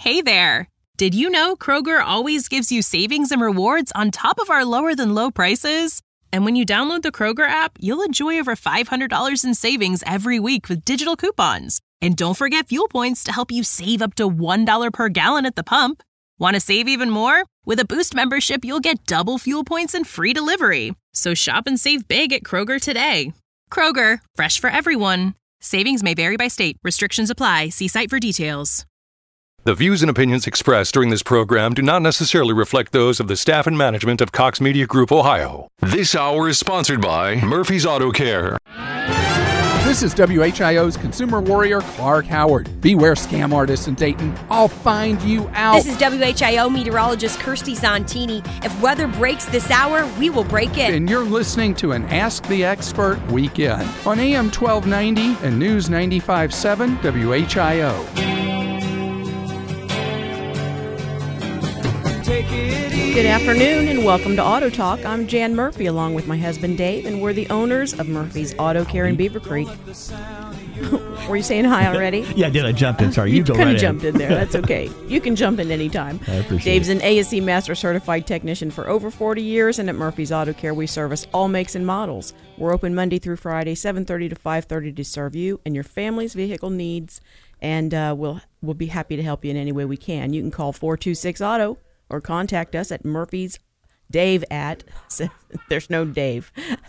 Hey there! Did you know Kroger always gives you savings and rewards on top of our lower-than-low prices? And when you download the Kroger app, you'll enjoy over $500 in savings every week with digital coupons. And don't forget fuel points to help you save up to $1 per gallon at the pump. Want to save even more? With a Boost membership, you'll get double fuel points and free delivery. So shop and save big at Kroger today. Kroger, fresh for everyone. Savings may vary by state. Restrictions apply. See site for details. The views and opinions expressed during this program do not necessarily reflect those of the staff and management of Cox Media Group, Ohio. This hour is sponsored by Murphy's Auto Care. This is WHIO's consumer warrior, Clark Howard. Beware scam artists in Dayton. I'll find you out. This is WHIO meteorologist Kirsty Zontini. If weather breaks this hour, we will break it. And you're listening to an Ask the Expert weekend on AM 1290 and News 95.7 WHIO. Good afternoon and welcome to Auto Talk. I'm Jan Murphy along with my husband Dave, and we're the owners of Murphy's Auto Care in Beaver Creek. Were you saying hi already? Yeah, I did. I jumped in. Sorry, you go kind right of jumped in there. That's okay. You can jump in any time. I appreciate Dave's it. an ASE Master Certified Technician for over 40 years, and at Murphy's Auto Care, we service all makes and models. We're open Monday through Friday, 7:30 to 5:30 to serve you and your family's vehicle needs, and we'll be happy to help you in any way we can. You can call 426-AUTO or contact us at Murphy's. Dave at, there's no Dave.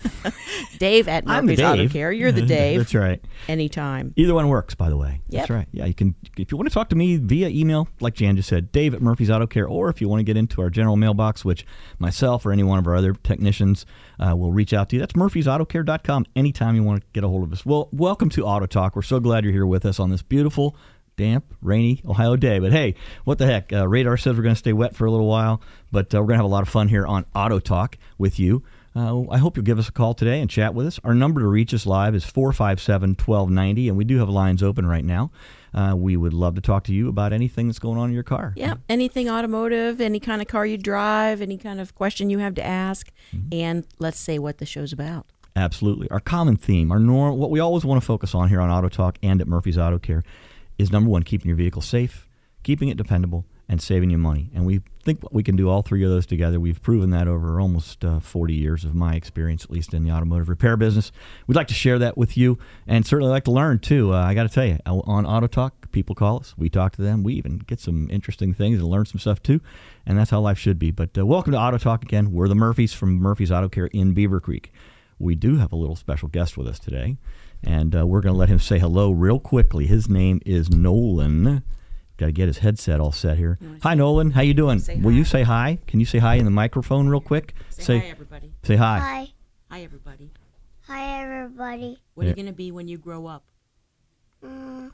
Dave at Murphy's Auto Care. You're the Dave. That's right. Anytime. Either one works, by the way. Yep. That's right. Yeah, you can. If you want to talk to me via email, like Jan just said, Dave at Murphy's Auto Care, or if you want to get into our general mailbox, which myself or any one of our other technicians will reach out to you, that's murphysautocare.com anytime you want to get a hold of us. Well, welcome to Auto Talk. We're so glad you're here with us on this beautiful, damp, rainy Ohio day. But hey, what the heck? Radar says we're going to stay wet for a little while, but we're going to have a lot of fun here on Auto Talk with you. I hope you'll give us a call today and chat with us. Our number to reach us live is 457-1290, and we do have lines open right now. We would love to talk to you about anything that's going on in your car. Yeah, anything automotive, any kind of car you drive, any kind of question you have to ask, and let's say what the show's about. Absolutely. Our common theme, what we always want to focus on here on Auto Talk and at Murphy's Auto Care is number one, keeping your vehicle safe, keeping it dependable, and saving you money. And we think we can do all three of those together. We've proven that over almost 40 years of my experience, at least in the automotive repair business. We'd like to share that with you and certainly like to learn, too. I got to tell you, on Auto Talk, people call us. We talk to them. We even get some interesting things and learn some stuff, too. And that's how life should be. But welcome to Auto Talk again. We're the Murphys from Murphy's Auto Care in Beaver Creek. We do have a little special guest with us today. And we're going to let him say hello real quickly. His name is Nolan. Got to get his headset all set here. Hi, Nolan. How you doing? Will you say hi? Can you say hi in the microphone real quick? Say hi, everybody. Say hi. Hi. Hi, everybody. Hi, everybody. What are you going to be when you grow up? What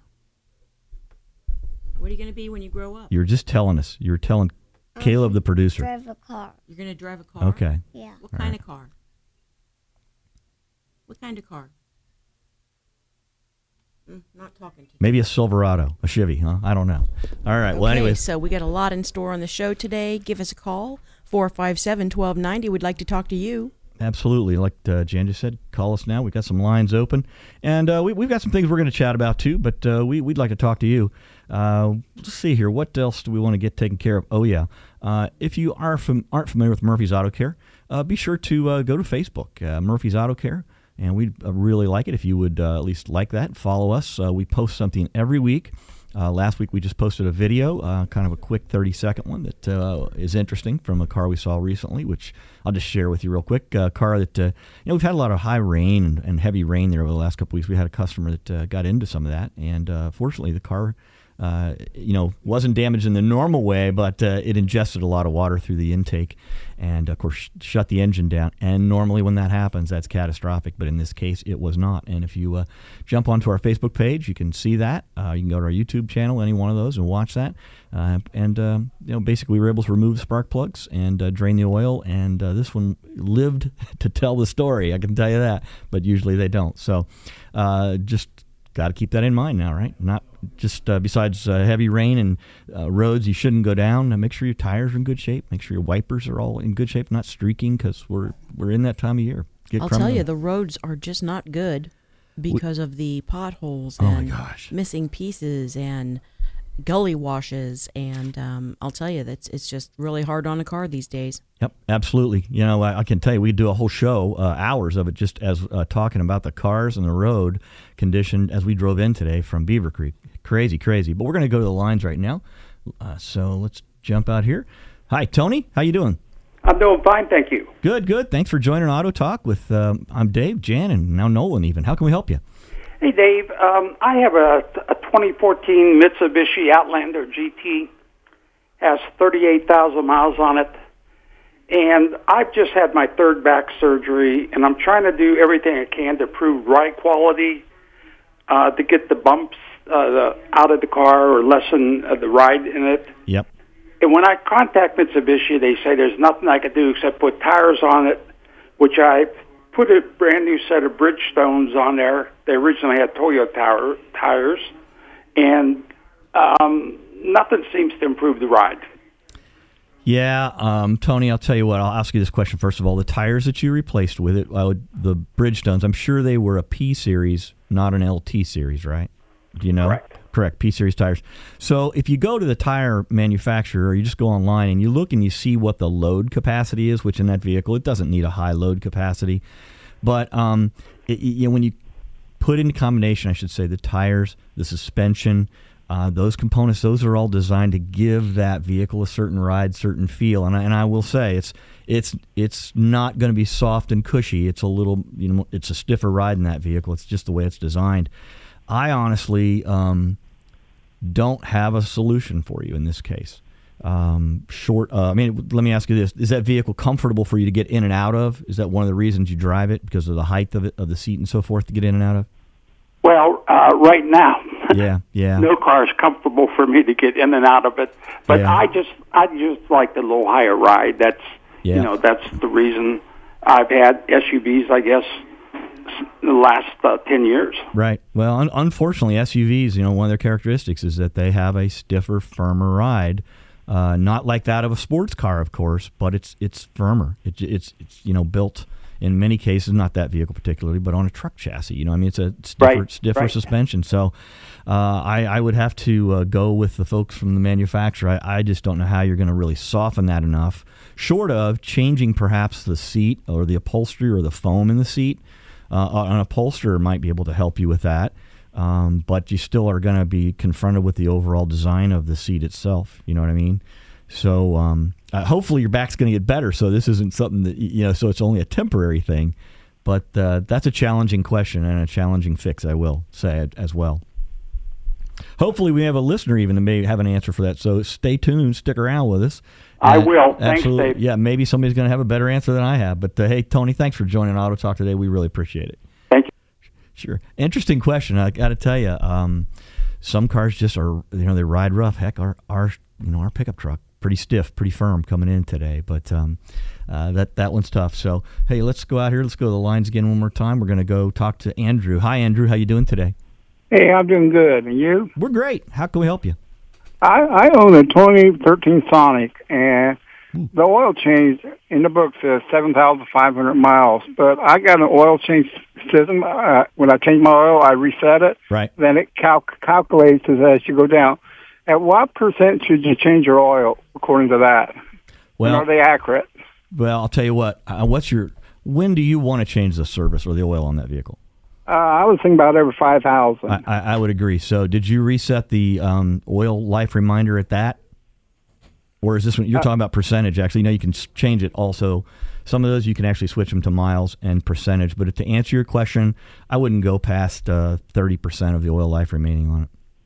are you going to be when you grow up? You were just telling us. You were telling Caleb, the producer. Drive a car. You're going to drive a car? Okay. Yeah. What kind of car? What kind of car? Not talking to you. Maybe a Silverado, a Chevy, huh? I don't know. All right. Well, anyways. So we got a lot in store on the show today. Give us a call, 457-1290. We'd like to talk to you. Absolutely. Like Jan just said, call us now. We've got some lines open. And we've got some things we're going to chat about, too, but we'd like to talk to you. Let's see here. What else do we want to get taken care of? Oh, yeah. If you aren't familiar with Murphy's Auto Care, be sure to go to Facebook, Murphy's Auto Care. And we'd really like it if you would at least like that. Follow us. We post something every week. Last week we just posted a video, kind of a quick 30-second one that is interesting from a car we saw recently, which I'll just share with you real quick. A car that, we've had a lot of high rain and heavy rain there over the last couple weeks. We had a customer that got into some of that. And fortunately, the car, wasn't damaged in the normal way, but it ingested a lot of water through the intake and, of course, shut the engine down. And normally when that happens, that's catastrophic. But in this case, it was not. And if you jump onto our Facebook page, you can see that. You can go to our YouTube channel, any one of those, and watch that. Basically, we were able to remove the spark plugs and drain the oil. And this one lived to tell the story, I can tell you that. But usually they don't. So just got to keep that in mind now, right? Not just besides heavy rain and roads you shouldn't go down. Make sure your tires are in good shape. Make sure your wipers are all in good shape, not streaking, because we're in that time of year. I'll tell you, the roads are just not good because of the potholes and missing pieces and gully washes, and I'll tell you, it's just really hard on a car these days. Yep, absolutely. You know, I can tell you, we do a whole show, hours of it, just as talking about the cars and the road condition as we drove in today from Beaver Creek. Crazy. But we're going to go to the lines right now. So let's jump out here. Hi, Tony. How you doing? I'm doing fine, thank you. Good. Thanks for joining Auto Talk with I'm Dave, Jan, and now Nolan even. How can we help you? Hey, Dave. I have a 2014 Mitsubishi Outlander GT. Has 38,000 miles on it. And I've just had my third back surgery, and I'm trying to do everything I can to improve ride quality, to get the bumps out of the car or lessen the ride in it. Yep. And when I contact Mitsubishi, they say there's nothing I can do except put tires on it, which I put a brand new set of Bridgestones on there. They originally had Toyo tires, and nothing seems to improve the ride. Yeah, Tony, I'll tell you what. I'll ask you this question first of all. The tires that you replaced with it, the Bridgestones, I'm sure they were a P Series, not an LT Series, right? Do you know? Correct, P-Series tires. So if you go to the tire manufacturer or you just go online and you look and you see what the load capacity is, which in that vehicle, it doesn't need a high load capacity. But when you put in combination, I should say, the tires, the suspension, those components, those are all designed to give that vehicle a certain ride, certain feel. And I will say it's not going to be soft and cushy. It's a little, it's a stiffer ride in that vehicle. It's just the way it's designed. I honestly don't have a solution for you in this case. Let me ask you this. Is that vehicle comfortable for you to get in and out of? Is that one of the reasons you drive it, because of the height of it, of the seat and so forth, to get in and out of? Well, right now, yeah. No car is comfortable for me to get in and out of it. But Yeah. I just like the little higher ride. That's that's the reason I've had SUVs, I guess, the last 10 years. Right. Well, unfortunately, SUVs, one of their characteristics is that they have a stiffer, firmer ride. Not like that of a sports car, of course, but it's firmer. It's built in many cases, not that vehicle particularly, but on a truck chassis. It's a stiffer suspension. So I would have to go with the folks from the manufacturer. I just don't know how you're going to really soften that enough, short of changing perhaps the seat or the upholstery or the foam in the seat. An upholsterer might be able to help you with that, but you still are going to be confronted with the overall design of the seat itself. You know what I mean? So hopefully your back's going to get better, so this isn't something that, so it's only a temporary thing. But that's a challenging question and a challenging fix, I will say as well. Hopefully we have a listener even that may have an answer for that, so stay tuned, stick around with us. I will. Absolutely. Thanks, Dave. Yeah, maybe somebody's going to have a better answer than I have. But, hey, Tony, thanks for joining Auto Talk today. We really appreciate it. Thank you. Sure. Interesting question. I got to tell you, some cars just are, they ride rough. Heck, our pickup truck, pretty stiff, pretty firm coming in today. But that one's tough. So, hey, let's go out here. Let's go to the lines again one more time. We're going to go talk to Andrew. Hi, Andrew. How you doing today? Hey, I'm doing good. And you? We're great. How can we help you? I own a 2013 Sonic, and the oil change in the book says 7,500 miles. But I got an oil change system. When I change my oil, I reset it. Right. Then it calculates as you go down. At what percent should you change your oil according to that? Well, and are they accurate? Well, I'll tell you what. When do you want to change the service or the oil on that vehicle? I was thinking about every 5,000. I would agree. So did you reset the oil life reminder at that? Or is this one, you're talking about percentage, actually. You can change it also. Some of those you can actually switch them to miles and percentage. But to answer your question, I wouldn't go past 30% of the oil life remaining on it.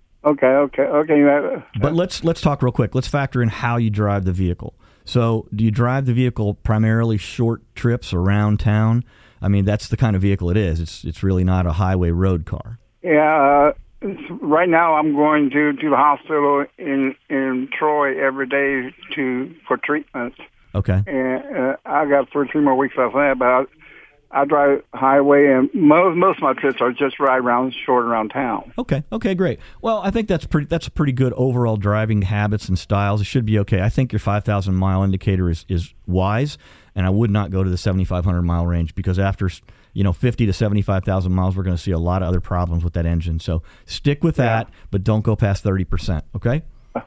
Okay. But let's talk real quick. Let's factor in how you drive the vehicle. So do you drive the vehicle primarily short trips around town? I mean, that's the kind of vehicle it is. It's really not a highway road car. Yeah. Right now, I'm going to the hospital in Troy every day for treatments. Okay. And I got 3 more weeks after that, but I drive highway, and most of my trips are just ride short around town. Okay, great. Well, I think that's a pretty good overall driving habits and styles. It should be okay. I think your 5,000 mile indicator is wise, and I would not go to the 7,500 mile range because after 50 to 75,000 miles, we're going to see a lot of other problems with that engine. So stick with that, but don't go past 30%, okay?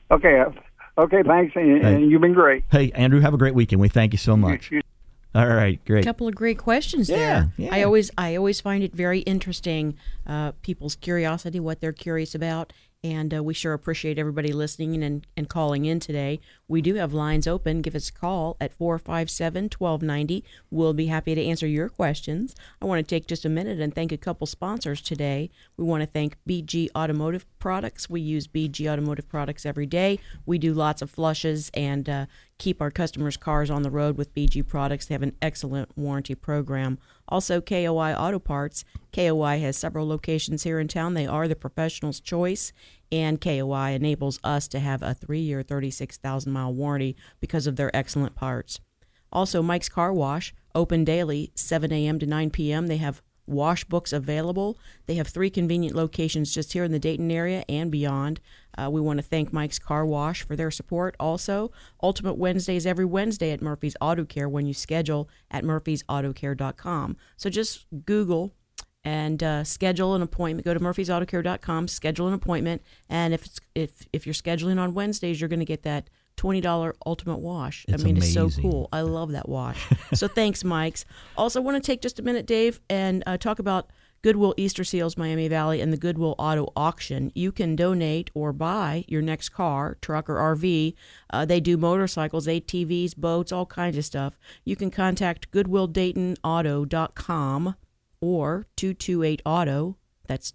Okay, thanks, and you've been great. Hey, Andrew, have a great weekend. We thank you so much. All right, great. A couple of great questions there. Yeah. I always find it very interesting, people's curiosity, what they're curious about, and we sure appreciate everybody listening and calling in today. We do have lines open. Give us a call at 457-1290. We'll be happy to answer your questions. I want to take just a minute and thank a couple sponsors today. We want to thank BG Automotive Products. We use BG Automotive Products every day. We do lots of flushes and keep our customers' cars on the road with BG products. They have an excellent warranty program. Also, KOI Auto Parts. KOI has several locations here in town. They are the professional's choice, and KOI enables us to have a 3-year, 36,000-mile warranty because of their excellent parts. Also, Mike's Car Wash, open daily, 7 a.m. to 9 p.m. They have wash books available. They have 3 convenient locations just here in the Dayton area and beyond. We want to thank Mike's Car Wash for their support. Also, Ultimate Wednesdays every Wednesday at Murphy's Auto Care when you schedule at murphysautocare.com. So just Google and schedule an appointment. Go to murphysautocare.com, schedule an appointment, and if you're scheduling on Wednesdays, you're going to get that $20 Ultimate Wash. Amazing. It's so cool. I love that wash. So thanks, Mike's. Also, want to take just a minute, Dave, and talk about Goodwill Easter Seals Miami Valley and the Goodwill Auto Auction. You can donate or buy your next car, truck, or RV. They do motorcycles, ATVs, boats, all kinds of stuff. You can contact GoodwillDaytonAuto.com or 228-AUTO. That's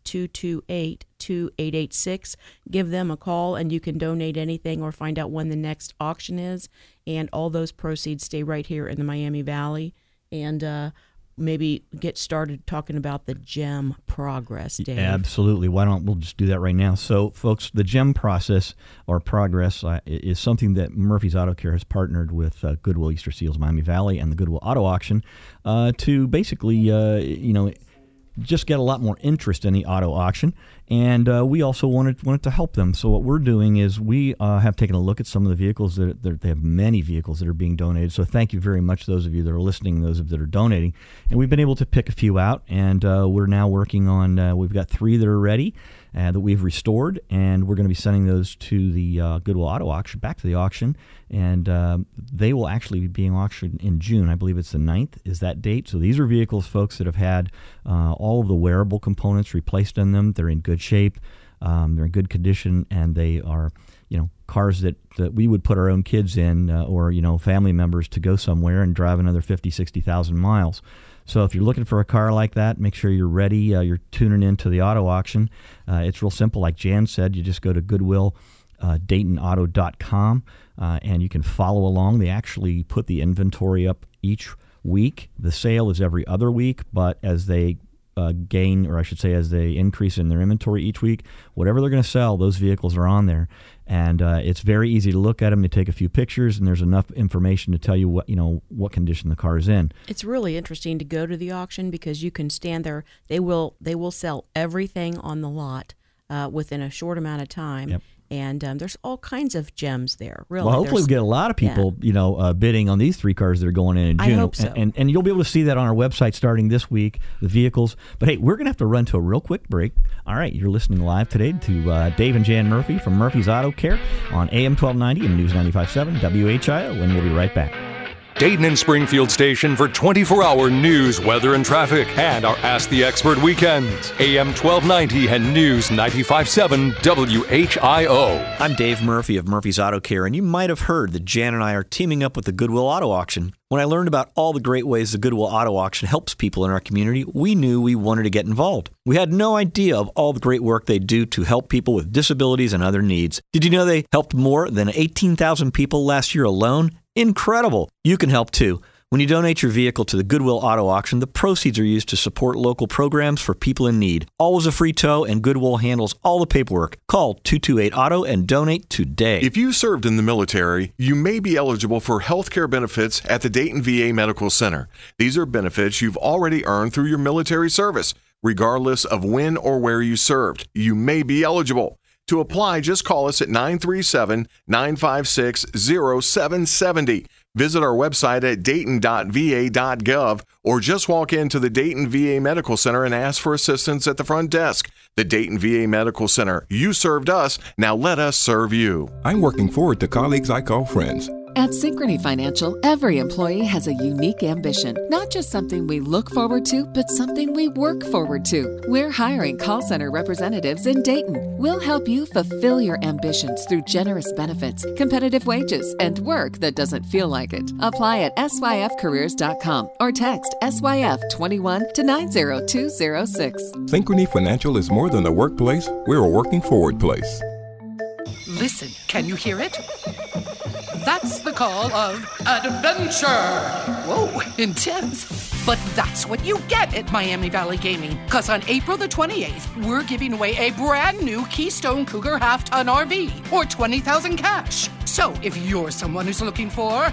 228-2886. Give them a call, and you can donate anything or find out when the next auction is. And all those proceeds stay right here in the Miami Valley. And maybe get started talking about the GEM progress, Dave. Absolutely. Why don't we'll just do that right now? So, folks, the GEM process or progress is something that Murphy's Auto Care has partnered with Goodwill Easter Seals Miami Valley and the Goodwill Auto Auction to basically, just get a lot more interest in the auto auction, and we also wanted to help them. So what we're doing is we have taken a look at some of the vehicles that they have many vehicles that are being donated. So thank you very much, those of you that are listening, those of you that are donating, and we've been able to pick a few out, and we're now working on. We've got 3 that are ready that we've restored, and we're going to be sending those to the Goodwill Auto Auction, back to the auction, and they will actually be being auctioned in June. I believe it's the 9th is that date. So these are vehicles, folks, that have had all of the wearable components replaced in them. They're in good shape. They're in good condition, and they are, cars that we would put our own kids in or, family members to go somewhere and drive another 50, 60,000 miles. So if you're looking for a car like that, make sure you're ready. You're tuning into the auto auction. It's real simple. Like Jan said, you just go to GoodwillDaytonAuto.com, and you can follow along. They actually put the inventory up each week. The sale is every other week, but as they gain, or I should say as they increase in their inventory each week, whatever they're going to sell, those vehicles are on there. And it's very easy to look at them, to take a few pictures, and there's enough information to tell you what condition the car is in. It's really interesting to go to the auction because you can stand there. They will sell everything on the lot within a short amount of time. Yep. And there's all kinds of gems there. Really, well, hopefully we get a lot of people, bidding on these 3 cars that are going in June. I hope so. And you'll be able to see that on our website starting this week, the vehicles. But hey, we're going to have to run to a real quick break. All right, you're listening live today to Dave and Jan Murphy from Murphy's Auto Care on AM 1290 and News 95.7 WHIO, and we'll be right back. Dayton and Springfield station for 24-hour news, weather, and traffic, and our Ask the Expert weekends. AM 1290 and News 95.7 WHIO. I'm Dave Murphy of Murphy's Auto Care, and you might have heard that Jan and I are teaming up with the Goodwill Auto Auction. When I learned about all the great ways the Goodwill Auto Auction helps people in our community, we knew we wanted to get involved. We had no idea of all the great work they do to help people with disabilities and other needs. Did you know they helped more than 18,000 people last year alone? Incredible! You can help too. When you donate your vehicle to the Goodwill Auto Auction, the proceeds are used to support local programs for people in need. Always a free tow, and Goodwill handles all the paperwork. Call 228-AUTO and donate today. If you served in the military, you may be eligible for health care benefits at the Dayton VA Medical Center. These are benefits you've already earned through your military service. Regardless of when or where you served, you may be eligible. To apply, just call us at 937-956-0770. Visit our website at dayton.va.gov or just walk into the Dayton VA Medical Center and ask for assistance at the front desk. The Dayton VA Medical Center. You served us, now let us serve you. I'm working forward to colleagues I call friends. At Synchrony Financial, every employee has a unique ambition. Not just something we look forward to, but something we work forward to. We're hiring call center representatives in Dayton. We'll help you fulfill your ambitions through generous benefits, competitive wages, and work that doesn't feel like it. Apply at syfcareers.com or text SYF21 to 90206. Synchrony Financial is more than a workplace. We're a working forward place. Listen, can you hear it? That's the call of adventure. Whoa, intense. But that's what you get at Miami Valley Gaming. Because on April the 28th, we're giving away a brand new Keystone Cougar half-ton RV or $20,000 cash. So if you're someone who's looking for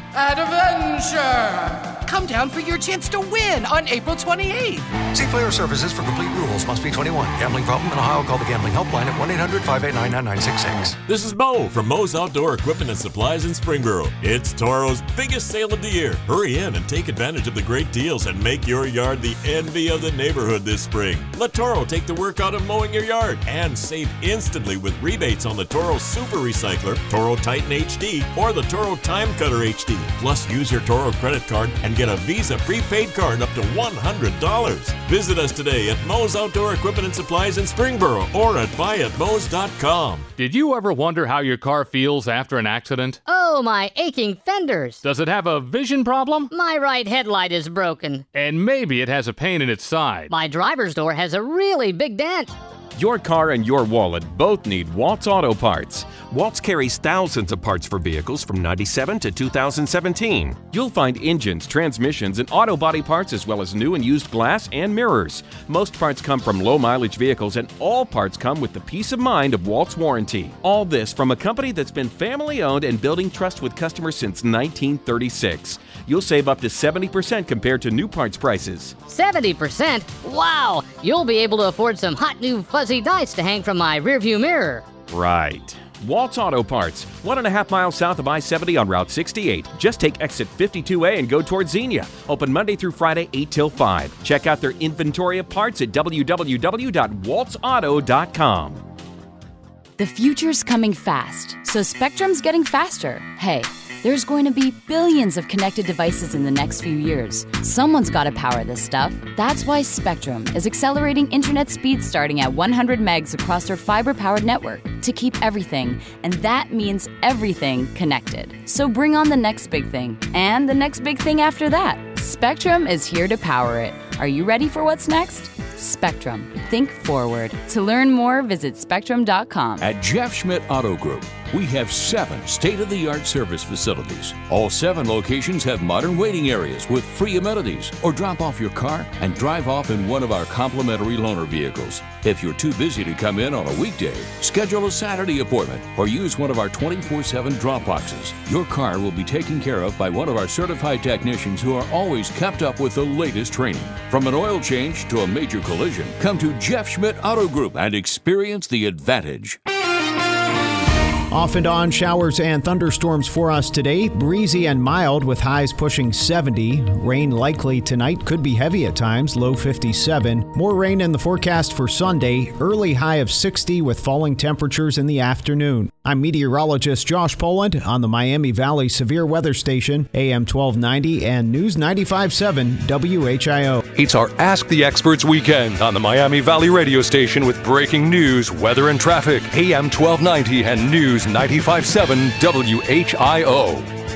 adventure, come down for your chance to win on April 28th. See Player Services for complete rules. Must be 21. Gambling problem in Ohio? Call the Gambling Helpline at 1-800-589-9966. This is Mo from Mo's Outdoor Equipment and Supplies in Springboro. It's Toro's biggest sale of the year. Hurry in and take advantage of the great deals and make your yard the envy of the neighborhood this spring. Let Toro take the work out of mowing your yard and save instantly with rebates on the Toro Super Recycler, Toro Titan HD, or the Toro Time Cutter HD. Plus, use your Toro credit card and get a Visa prepaid card up to $100. Visit us today at Mo's Outdoor Equipment and Supplies in Springboro or at buyatmos.com. Did you ever wonder how your car feels after an accident? Oh, my aching fenders. Does it have a vision problem? My right headlight is broken. And maybe it has a pain in its side. My driver's door has a really big dent. Your car and your wallet both need Waltz Auto Parts. Waltz carries thousands of parts for vehicles from 97 to 2017. You'll find engines, transmissions, and auto body parts as well as new and used glass and mirrors. Most parts come from low-mileage vehicles and all parts come with the peace of mind of Waltz warranty. All this from a company that's been family-owned and building trust with customers since 1936. You'll save up to 70% compared to new parts prices. 70%? Wow! You'll be able to afford some hot new fuzzy dice to hang from my rearview mirror. Right. Waltz Auto Parts, 1.5 miles south of I-70 on Route 68. Just take exit 52A and go towards Xenia. Open Monday through Friday, 8 till 5. Check out their inventory of parts at www.waltzauto.com. The future's coming fast, so Spectrum's getting faster. Hey, there's going to be billions of connected devices in the next few years. Someone's got to power this stuff. That's why Spectrum is accelerating internet speeds starting at 100 megs across their fiber-powered network to keep everything, and that means everything, connected. So bring on the next big thing, and the next big thing after that. Spectrum is here to power it. Are you ready for what's next? Spectrum. Think forward. To learn more, visit spectrum.com. At Jeff Schmidt Auto Group, we have 7 state-of-the-art service facilities. All 7 locations have modern waiting areas with free amenities, or drop off your car and drive off in one of our complimentary loaner vehicles. If you're too busy to come in on a weekday, schedule a Saturday appointment or use one of our 24/7 drop boxes. Your car will be taken care of by one of our certified technicians who are always kept up with the latest training. From an oil change to a major collision, come to Jeff Schmidt Auto Group and experience the advantage. Off and on showers and thunderstorms for us today. Breezy and mild with highs pushing 70. Rain likely tonight, could be heavy at times, low 57. More rain in the forecast for Sunday. Early high of 60 with falling temperatures in the afternoon. I'm meteorologist Josh Poland on the Miami Valley Severe Weather Station, AM 1290 and News 95.7 WHIO. It's our Ask the Experts weekend on the Miami Valley radio station with breaking news, weather and traffic, AM 1290 and News 95.7 WHIO.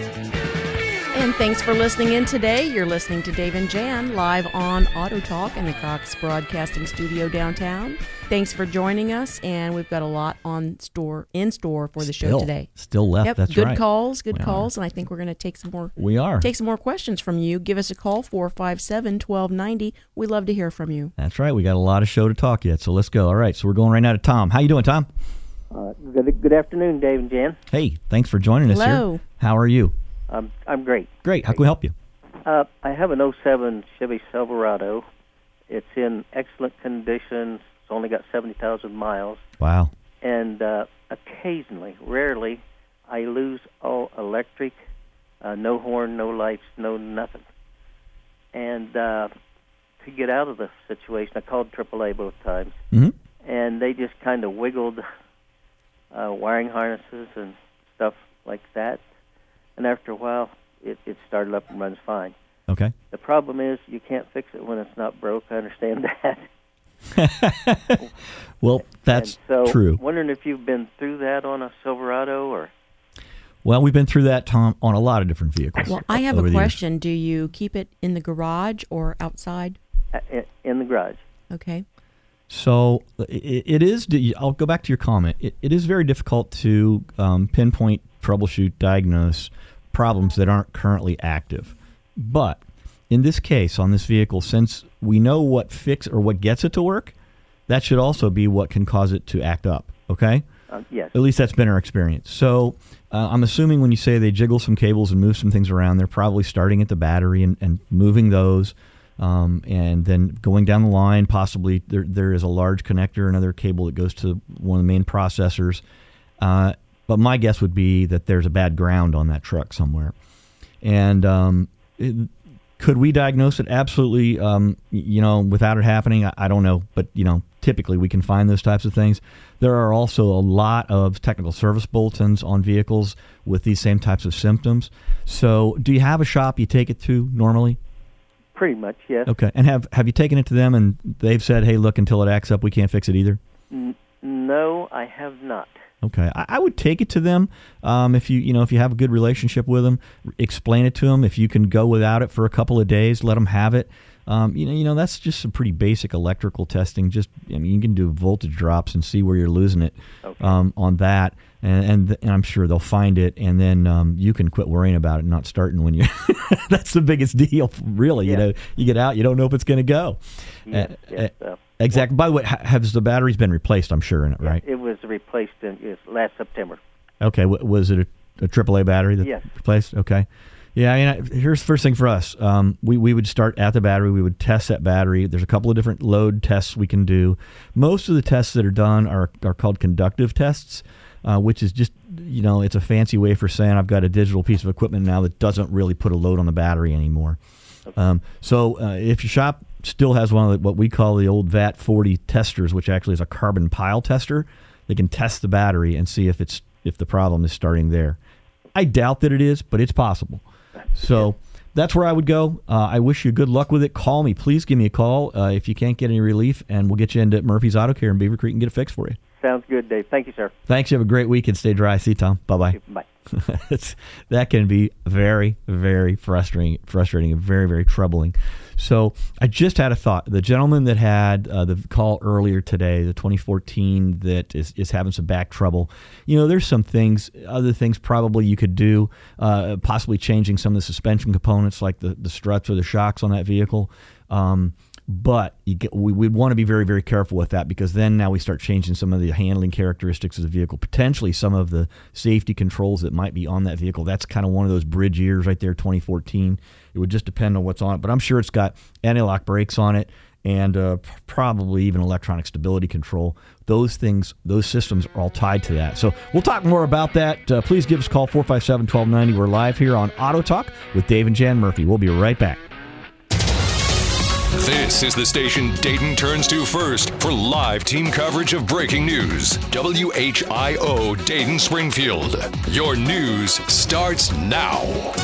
And thanks for listening in today. You're listening to Dave and Jan live on Auto Talk in the Cox Broadcasting Studio downtown. Thanks for joining us, and we've got a lot in store for the show today. Still left, yep, that's good right. Good calls, and I think we're going to take some more. We are. Take some more questions from you. Give us a call, 457-1290. We'd love to hear from you. That's right. We got a lot of show to talk yet, so let's go. All right, so we're going right now to Tom. How you doing, Tom? Good afternoon, Dave and Jan. Hey, thanks for joining us Hello. here. How are you? I'm great. Great. How can we help you? I have an 07 Chevy Silverado. It's in excellent condition. It's only got 70,000 miles. Wow. And occasionally, rarely, I lose all electric no horn, no lights, no nothing. And to get out of the situation, I called AAA both times, and they just kind of wiggled wiring harnesses and stuff like that. And after a while, it started up and runs fine. Okay. The problem is you can't fix it when it's not broke. I understand that. Well, that's true. Wondering if you've been through that on a Silverado or... Well, we've been through that, Tom, on a lot of different vehicles. Well, I have a question. Do you keep it in the garage or outside? In the garage. Okay. So it is, I'll go back to your comment. It is very difficult to pinpoint, troubleshoot, diagnose problems that aren't currently active. But in this case, on this vehicle, since we know what what gets it to work, that should also be what can cause it to act up, okay? Yes. At least that's been our experience. So I'm assuming when you say they jiggle some cables and move some things around, they're probably starting at the battery and moving those, and then going down the line. Possibly there is a large connector, another cable that goes to one of the main processors. But my guess would be that there's a bad ground on that truck somewhere. And could we diagnose it? Absolutely. Without it happening, I don't know. But, typically we can find those types of things. There are also a lot of technical service bulletins on vehicles with these same types of symptoms. So do you have a shop you take it to normally? Pretty much, yes. Okay. And have you taken it to them and they've said, hey, look, until it acts up, we can't fix it either? No, I have not. Okay, I would take it to them if you have a good relationship with them. Explain it to them. If you can go without it for a couple of days, let them have it. That's just some pretty basic electrical testing. You can do voltage drops and see where you're losing it on that, and I'm sure they'll find it, and then you can quit worrying about it and not starting when you. That's the biggest deal, really. Yeah. You get out, you don't know if it's going to go. Yes. Exactly. By the way, has the batteries been replaced? I'm sure in it, right? It was replaced last September. Okay. Was it a AAA battery that replaced? Okay. Yeah. Here's the first thing for us. We would start at the battery. We would test that battery. There's a couple of different load tests we can do. Most of the tests that are done are called conductive tests, which is just, it's a fancy way for saying I've got a digital piece of equipment now that doesn't really put a load on the battery anymore. Okay. So if your shop still has one of what we call the old VAT40 testers, which actually is a carbon pile tester, they can test the battery and see if the problem is starting there. I doubt that it is, but it's possible. So that's where I would go. I wish you good luck with it. Call me. Please give me a call if you can't get any relief, and we'll get you into Murphy's Auto Care in Beaver Creek and get it fixed for you. Sounds good, Dave. Thank you, sir. Thanks. You have a great weekend. Stay dry. See you, Tom. Bye-bye. Bye. That can be very, very frustrating and very, very troubling. So I just had a thought. The gentleman that had the call earlier today, the 2014 that is having some back trouble, there's some other things probably you could do, possibly changing some of the suspension components like the struts or the shocks on that vehicle. But we'd want to be very, very careful with that, because then now we start changing some of the handling characteristics of the vehicle, potentially some of the safety controls that might be on that vehicle. That's kind of one of those bridge years right there, 2014. It would just depend on what's on it. But I'm sure it's got anti-lock brakes on it and probably even electronic stability control. Those systems are all tied to that. So we'll talk more about that. Please give us a call, 457-1290. We're live here on Auto Talk with Dave and Jan Murphy. We'll be right back. This is the station Dayton turns to first for live team coverage of breaking news. WHIO Dayton Springfield. Your news starts now.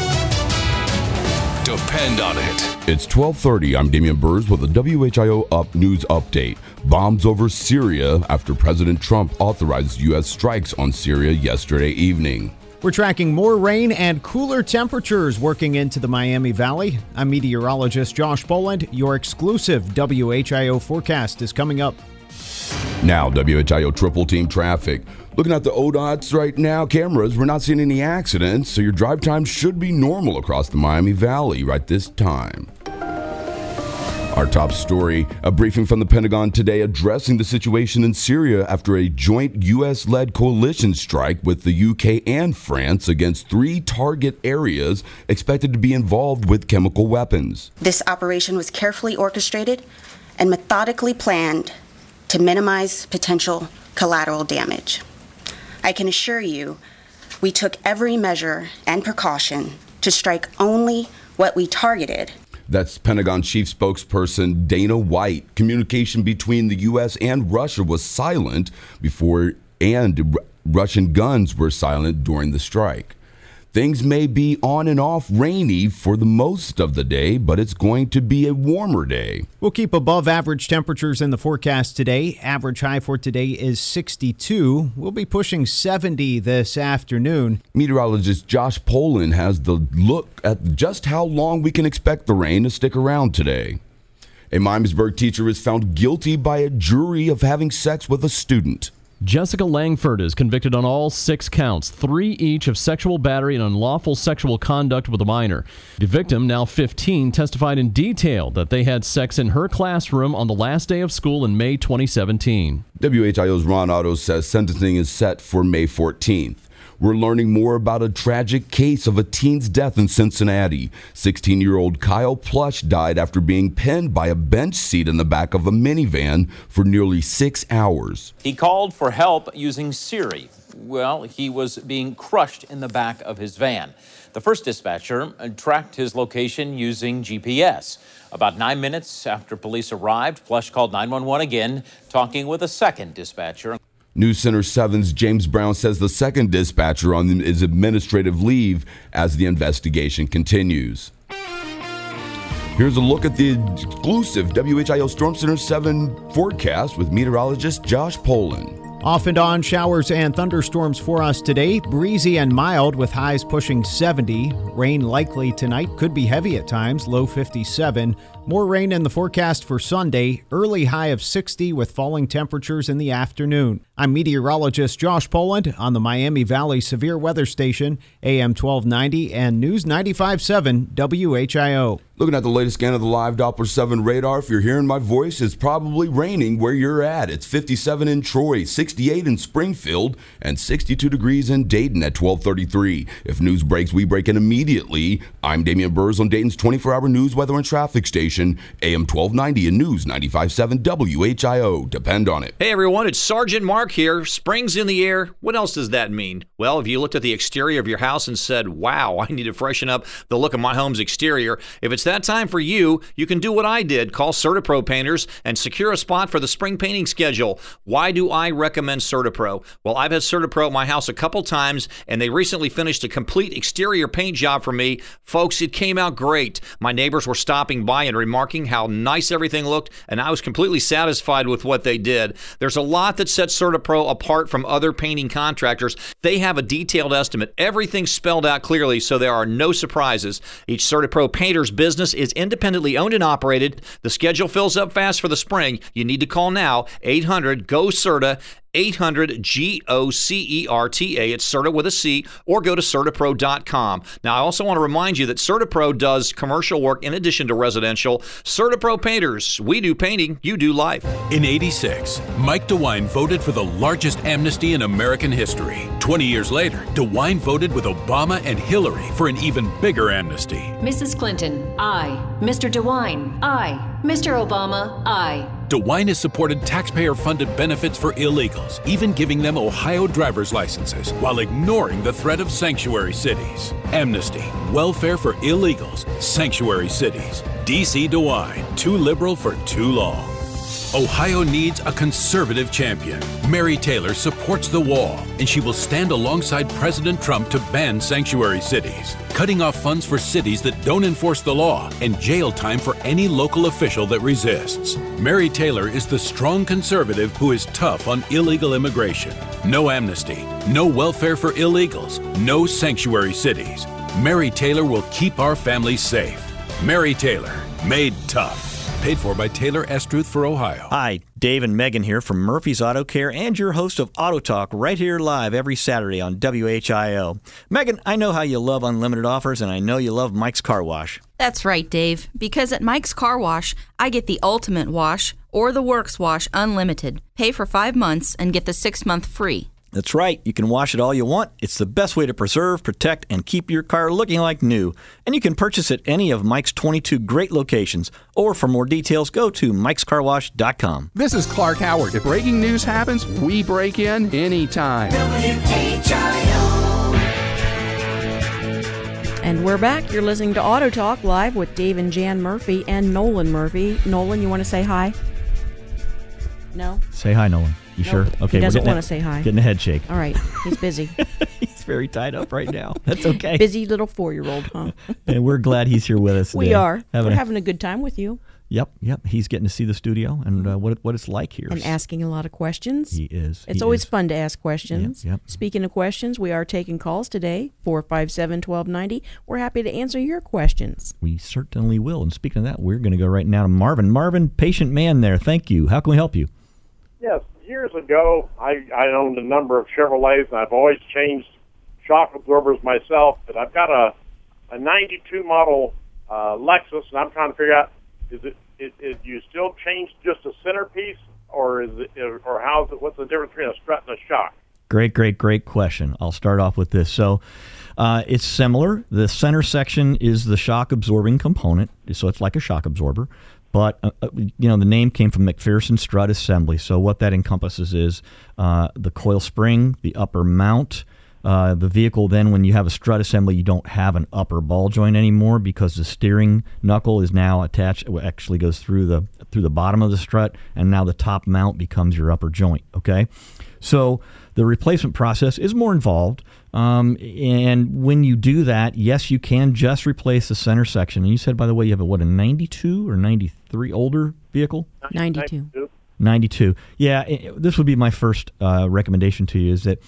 Depend on it. It's 12:30. I'm Damian Burrs with a WHIO News Update. Bombs over Syria after President Trump authorized U.S. strikes on Syria yesterday evening. We're tracking more rain and cooler temperatures working into the Miami Valley. I'm meteorologist Josh Boland. Your exclusive WHIO forecast is coming up. Now, WHIO Triple Team traffic. Looking at the ODOTs right now, cameras, we're not seeing any accidents, so your drive time should be normal across the Miami Valley right this time. Our top story, a briefing from the Pentagon today addressing the situation in Syria after a joint U.S.-led coalition strike with the UK and France against 3 target areas expected to be involved with chemical weapons. This operation was carefully orchestrated and methodically planned to minimize potential collateral damage. I can assure you, we took every measure and precaution to strike only what we targeted. That's Pentagon Chief Spokesperson Dana White. Communication between the U.S. and Russia was silent before, and Russian guns were silent during the strike. Things may be on and off rainy for the most of the day, but it's going to be a warmer day. We'll keep above average temperatures in the forecast today. Average high for today is 62. We'll be pushing 70 this afternoon. Meteorologist Josh Poland has the look at just how long we can expect the rain to stick around today. A Miamisburg teacher is found guilty by a jury of having sex with a student. Jessica Langford is convicted on all 6 counts, 3 each of sexual battery and unlawful sexual conduct with a minor. The victim, now 15, testified in detail that they had sex in her classroom on the last day of school in May 2017. WHIO's Ron Otto says sentencing is set for May 14th. We're learning more about a tragic case of a teen's death in Cincinnati. 16-year-old Kyle Plush died after being pinned by a bench seat in the back of a minivan for nearly 6 hours. He called for help using Siri. Well, he was being crushed in the back of his van. The first dispatcher tracked his location using GPS. About 9 minutes after police arrived, Plush called 911 again, talking with a second dispatcher. News Center 7's James Brown says the second dispatcher on is administrative leave as the investigation continues. Here's a look at the exclusive WHIO Storm Center 7 forecast with meteorologist Josh Poland. Off and on showers and thunderstorms for us today. Breezy and mild with highs pushing 70. Rain likely tonight. Could be heavy at times. Low 57. More rain in the forecast for Sunday. Early high of 60 with falling temperatures in the afternoon. I'm meteorologist Josh Poland on the Miami Valley Severe Weather Station, AM 1290 and News 95.7 WHIO. Looking at the latest scan of the live Doppler 7 radar, if you're hearing my voice, it's probably raining where you're at. It's 57 in Troy, 68 in Springfield, and 62 degrees in Dayton at 12:33. If news breaks, we break in immediately. I'm Damian Burrs on Dayton's 24-hour news, weather, and traffic station, AM 1290 and News 95.7 WHIO. Depend on it. Hey everyone, it's Sergeant Mark here. Spring's in the air. What else does that mean? Well, if you looked at the exterior of your house and said, wow, I need to freshen up the look of my home's exterior, if it's that time for you, you can do what I did. Call CertaPro Painters and secure a spot for the spring painting schedule. Why do I recommend CertaPro? Well, I've had CertaPro at my house a couple times, and they recently finished a complete exterior paint job for me. Folks, it came out great. My neighbors were stopping by and remarking how nice everything looked, and I was completely satisfied with what they did. There's a lot that sets CertaPro apart from other painting contractors. They have a detailed estimate. Everything's spelled out clearly, so there are no surprises. Each CertaPro painter's business is independently owned and operated. The schedule fills up fast for the spring. You need to call now, 800-GO-CERTA, 800-GOCERTA. It's CERTA with a C, or go to CertaPro.com. Now, I also want to remind you that CertaPro does commercial work in addition to residential. CertaPro Painters. We do painting, you do life. In '86, Mike DeWine voted for the largest amnesty in American history. 20 years later, DeWine voted with Obama and Hillary for an even bigger amnesty. Mrs. Clinton, aye. Mr. DeWine, aye. Mr. Obama, aye. DeWine has supported taxpayer-funded benefits for illegals, even giving them Ohio driver's licenses, while ignoring the threat of sanctuary cities. Amnesty, welfare for illegals, sanctuary cities. D.C. DeWine, too liberal for too long. Ohio needs a conservative champion. Mary Taylor supports the wall, and she will stand alongside President Trump to ban sanctuary cities, cutting off funds for cities that don't enforce the law, and jail time for any local official that resists. Mary Taylor is the strong conservative who is tough on illegal immigration. No amnesty, no welfare for illegals, no sanctuary cities. Mary Taylor will keep our families safe. Mary Taylor, made tough. Paid for by Taylor Estruth for Ohio. Hi, Dave and Megan here from Murphy's Auto Care and your host of Auto Talk right here live every Saturday on WHIO. Megan, I know how you love unlimited offers, and I know you love Mike's Car Wash. That's right, Dave, because at Mike's Car Wash, I get the Ultimate Wash or the Works Wash unlimited. Pay for 5 months and get the 6th month free. That's right. You can wash it all you want. It's the best way to preserve, protect, and keep your car looking like new. And you can purchase at any of Mike's 22 great locations. Or for more details, go to mikescarwash.com. This is Clark Howard. If breaking news happens, we break in anytime. And we're back. You're listening to Auto Talk Live with Dave and Jan Murphy and Nolan Murphy. Nolan, you want to say hi? No? Say hi, Nolan. You sure? Okay. He doesn't want to say hi. Getting a head shake. All right. He's busy. He's very tied up right now. That's okay. Busy little 4-year-old, huh? And we're glad he's here with us today. We are. We're having a good time with you. Yep. He's getting to see the studio and what it's like here. And asking a lot of questions. He is. It's always fun to ask questions. Yep. Speaking of questions, we are taking calls today, 457-1290. We're happy to answer your questions. We certainly will. And speaking of that, we're going to go right now to Marvin. Marvin, patient man there. Thank you. How can we help you? Yes. Years ago, I owned a number of Chevrolets, and I've always changed shock absorbers myself. But I've got a 92 model Lexus, and I'm trying to figure out, do you still change just a centerpiece, or how's it? What's the difference between a strut and a shock? Great question. I'll start off with this. So it's similar. The center section is the shock absorbing component, so it's like a shock absorber. But, the name came from McPherson Strut Assembly. So what that encompasses is the coil spring, the upper mount. The vehicle then, when you have a strut assembly, you don't have an upper ball joint anymore because the steering knuckle is now attached. It actually goes through the bottom of the strut, and now the top mount becomes your upper joint, okay? So the replacement process is more involved. And when you do that, yes, you can just replace the center section. And you said, by the way, you have a 92 or 93 older vehicle? 92. 92. Yeah, this would be my first recommendation to you is that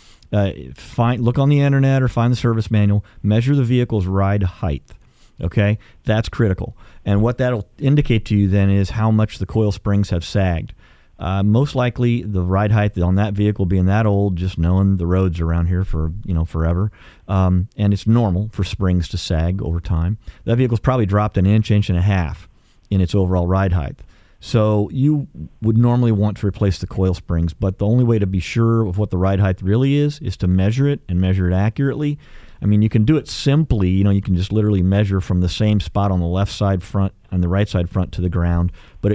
look on the internet or find the service manual, measure the vehicle's ride height. Okay? That's critical. And what that'll indicate to you then is how much the coil springs have sagged. Most likely, the ride height on that vehicle being that old, just knowing the roads around here for forever, and it's normal for springs to sag over time. That vehicle's probably dropped an inch and a half in its overall ride height. So you would normally want to replace the coil springs, but the only way to be sure of what the ride height really is to measure it and measure it accurately. I mean, you can do it simply. You can just literally measure from the same spot on the left side front and the right side front to the ground, but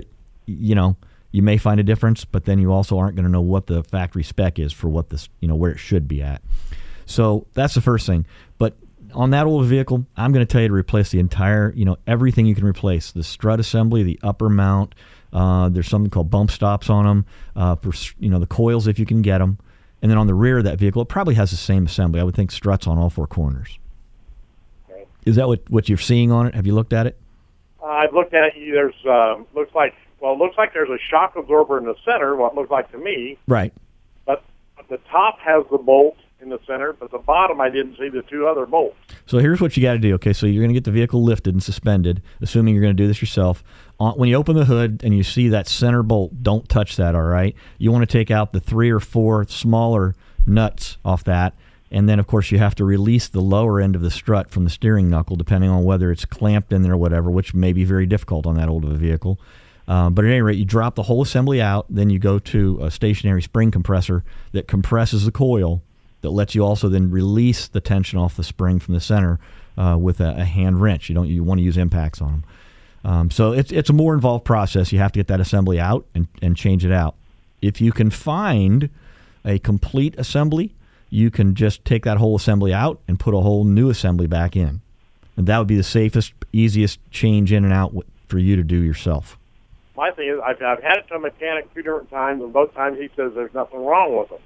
you may find a difference, but then you also aren't going to know what the factory spec is for what this, where it should be at. So that's the first thing. But on that old vehicle, I'm going to tell you to replace the entire, everything you can replace. The strut assembly, the upper mount, there's something called bump stops on them, for, the coils if you can get them. And then on the rear of that vehicle, it probably has the same assembly. I would think struts on all four corners. Okay. Is that what you're seeing on it? Have you looked at it? I've looked at it. There's, looks like there's a shock absorber in the center, what looks like to me. Right. But the top has the bolt in the center, but the bottom I didn't see the two other bolts. So here's what you got to do. Okay, so you're going to get the vehicle lifted and suspended, assuming you're going to do this yourself. When you open the hood and you see that center bolt, don't touch that, all right? You want to take out the 3 or 4 smaller nuts off that, and then, of course, you have to release the lower end of the strut from the steering knuckle, depending on whether it's clamped in there or whatever, which may be very difficult on that old of a vehicle. But at any rate, you drop the whole assembly out, then you go to a stationary spring compressor that compresses the coil that lets you also then release the tension off the spring from the center with a hand wrench. You want to use impacts on them. So it's a more involved process. You have to get that assembly out and change it out. If you can find a complete assembly, you can just take that whole assembly out and put a whole new assembly back in. And that would be the safest, easiest change in and out for you to do yourself. My thing is, I've had it to a mechanic 2 different times, and both times he says there's nothing wrong with them.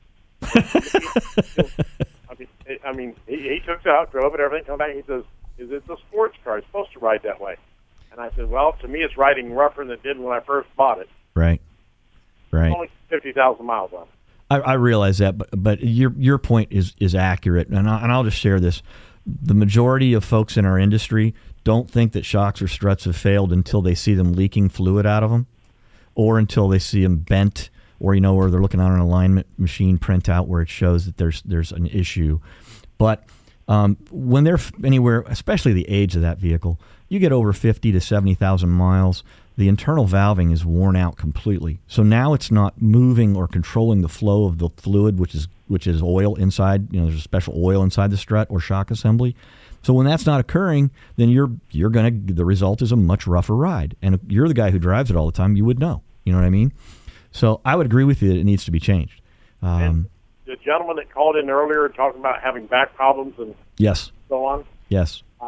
I mean, he took it out, drove it, everything, come back, he says, is it a sports car? It's supposed to ride that way. And I said, well, to me it's riding rougher than it did when I first bought it. Right. Only 50,000 miles on it. I realize that, but your point is accurate, and I'll just share this. The majority of folks in our industry don't think that shocks or struts have failed until they see them leaking fluid out of them, or until they see them bent, or where they're looking on an alignment machine printout where it shows that there's an issue. But when they're anywhere, especially the age of that vehicle, you get over 50 to 70,000 miles, the internal valving is worn out completely. So now it's not moving or controlling the flow of the fluid, which is oil inside. There's a special oil inside the strut or shock assembly. So when that's not occurring, then the result is a much rougher ride. And if you're the guy who drives it all the time, you would know. You know what I mean? So I would agree with you that it needs to be changed. And the gentleman that called in earlier talking about having back problems and yes, so on. Yes.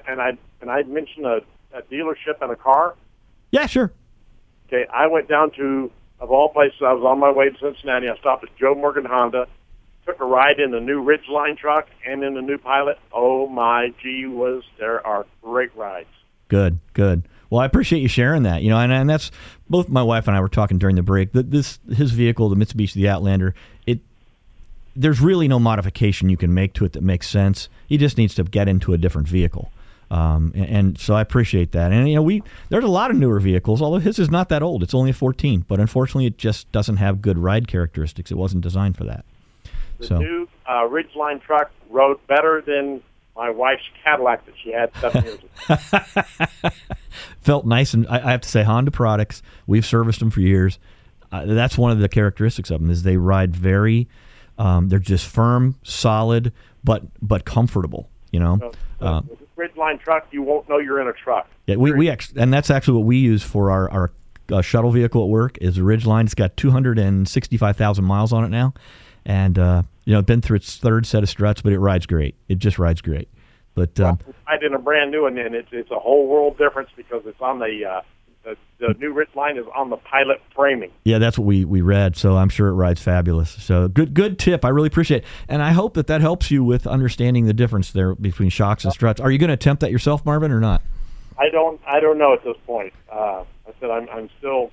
and I mentioned a dealership and a car. Yeah, sure. Okay, I went down to, of all places, I was on my way to Cincinnati. I stopped at Joe Morgan Honda, took a ride in the new Ridgeline truck and in the new Pilot. Oh my gee whiz, there are great rides. Good. Well, I appreciate you sharing that. You know, and that's both my wife and I were talking during the break. His vehicle, the Mitsubishi, the Outlander, there's really no modification you can make to it that makes sense. He just needs to get into a different vehicle. And so I appreciate that. And, you know, there's a lot of newer vehicles, although his is not that old. It's only a 14. But unfortunately, it just doesn't have good ride characteristics. It wasn't designed for that. The new Ridgeline truck rode better than my wife's Cadillac that she had 7 years ago. Felt nice. And I have to say, Honda products, we've serviced them for years. That's one of the characteristics of them is they ride very, they're just firm, solid, but comfortable, you know. With this Ridgeline truck, you won't know you're in a truck. Yeah, and that's actually what we use for our shuttle vehicle at work is a Ridgeline. It's got 265,000 miles on it now. And, you know, been through its third set of struts, but it rides great. It just rides great. But ride in a brand new one, and it's a whole world difference because it's on the new Ridgeline is on the Pilot framing. Yeah, that's what we read, so I'm sure it rides fabulous. So good tip. I really appreciate it. And I hope that helps you with understanding the difference there between shocks and struts. Are you going to attempt that yourself, Marvin, or not? I don't know at this point. I said I'm still.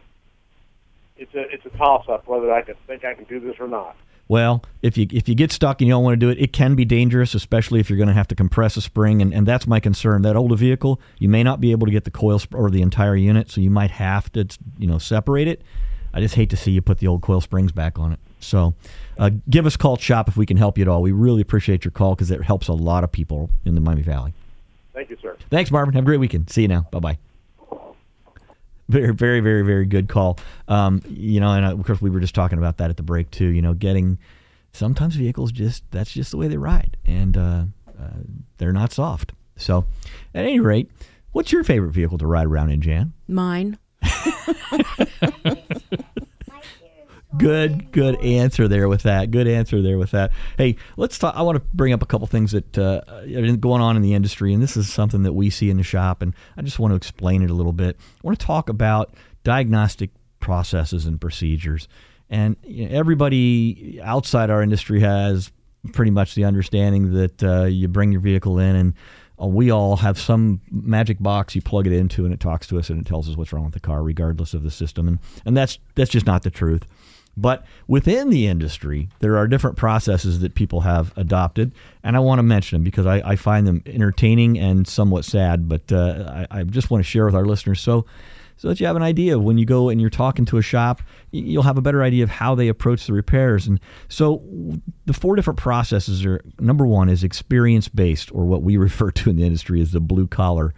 It's a toss-up whether I can do this or not. Well, if you get stuck and you don't want to do it, it can be dangerous, especially if you're going to have to compress a spring, and that's my concern. That older vehicle, you may not be able to get the coil or the entire unit, so you might have to, you know, separate it. I just hate to see you put the old coil springs back on it. So give us a call at Shop if we can help you at all. We really appreciate your call because it helps a lot of people in the Miami Valley. Thank you, sir. Thanks, Marvin. Have a great weekend. See you now. Bye-bye. Very, very, very, very good call. You know, and of course we were just talking about that at the break too. You know, sometimes vehicles that's just the way they ride, and they're not soft. So, at any rate, what's your favorite vehicle to ride around in, Jan? Mine. Good answer there with that. Good answer there with that. Hey, let's talk. I want to bring up a couple things that are going on in the industry, and this is something that we see in the shop, and I just want to explain it a little bit. I want to talk about diagnostic processes and procedures. And everybody outside our industry has pretty much the understanding that you bring your vehicle in and we all have some magic box you plug it into and it talks to us and it tells us what's wrong with the car regardless of the system. And that's just not the truth. But within the industry, there are different processes that people have adopted, and I want to mention them because I find them entertaining and somewhat sad, but I just want to share with our listeners so that you have an idea of when you go and you're talking to a shop, you'll have a better idea of how they approach the repairs. And so the 4 different processes are, number 1 is experience-based, or what we refer to in the industry as the blue car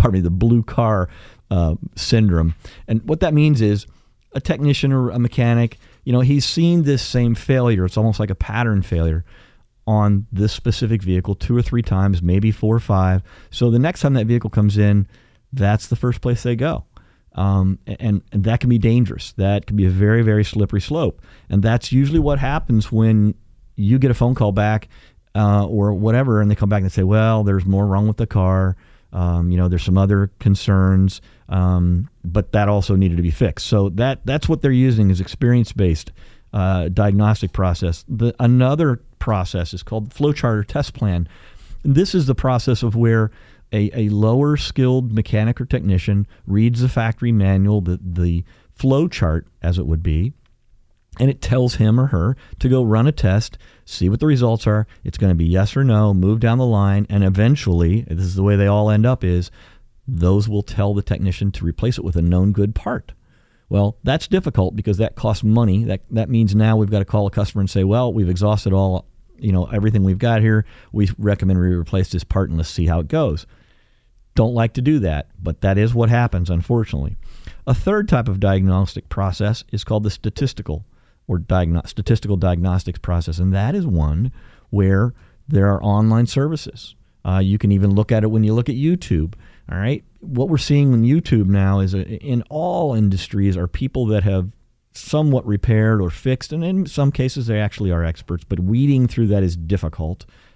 syndrome. And what that means is a technician or a mechanic, you know, he's seen this same failure. It's almost like a pattern failure on this specific vehicle 2 or 3 times, maybe 4 or 5. So the next time that vehicle comes in, that's the first place they go. And that can be dangerous. That can be a very, very slippery slope. And that's usually what happens when you get a phone call back or whatever, and they come back and say, well, there's more wrong with the car. You know, there's some other concerns, but that also needed to be fixed. So that's what they're using is experience-based diagnostic process. Another process is called the flowchart or test plan. This is the process of where a lower skilled mechanic or technician reads the factory manual, the flow chart as it would be, and it tells him or her to go run a test, see what the results are. It's going to be yes or no, move down the line, and eventually, this is the way they all end up, is those will tell the technician to replace it with a known good part. Well, that's difficult because that costs money. That means now we've got to call a customer and say, well, we've exhausted all, everything we've got here. We recommend we replace this part and let's see how it goes. Don't like to do that, but that is what happens, unfortunately. A third type of diagnostic process is called the statistical diagnostics process, and that is one where there are online services. You can even look at it when you look at YouTube. All right, what we're seeing on YouTube now is in all industries are people that have somewhat repaired or fixed, and in some cases they actually are experts, but weeding through that is difficult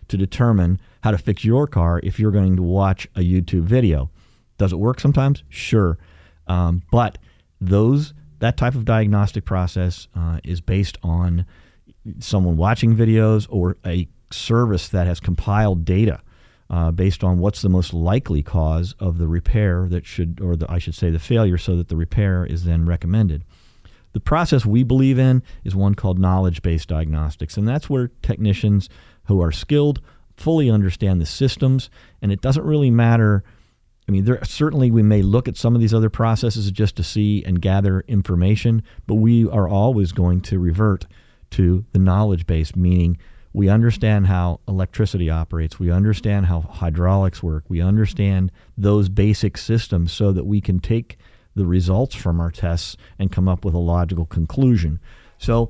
to determine how to fix your car if you're going to watch a YouTube video. Does it work sometimes? Sure. But that type of diagnostic process is based on someone watching videos or a service that has compiled data based on what's the most likely cause of the repair I should say the failure, so that the repair is then recommended. The process we believe in is one called knowledge-based diagnostics, and that's where technicians who are skilled fully understand the systems, and it doesn't really matter. I mean, certainly we may look at some of these other processes just to see and gather information, but we are always going to revert to the knowledge-based, meaning we understand how electricity operates, we understand how hydraulics work, we understand those basic systems so that we can take the results from our tests and come up with a logical conclusion. So